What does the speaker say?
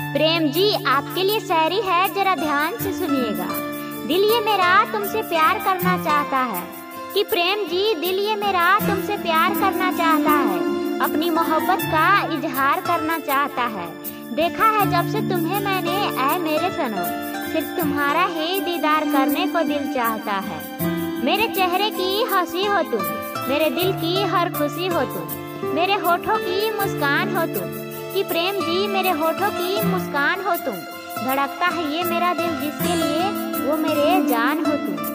प्रेम जी आपके लिए शायरी है, जरा ध्यान से सुनिएगा। दिल ये मेरा तुमसे प्यार करना चाहता है कि प्रेम जी, दिल ये मेरा तुमसे प्यार करना चाहता है, अपनी मोहब्बत का इजहार करना चाहता है। देखा है जब से तुम्हें मैंने, ऐ मेरे सनम, सिर्फ तुम्हारा ही दीदार करने को दिल चाहता है। मेरे चेहरे की हंसी हो तुम, मेरे दिल की हर खुशी हो तुम, मेरे होठों की मुस्कान हो तुम कि प्रेम जी, मेरे होठों की मुस्कान हो तुम। धड़कता है ये मेरा दिल जिसके लिए, वो मेरे जान हो तुम।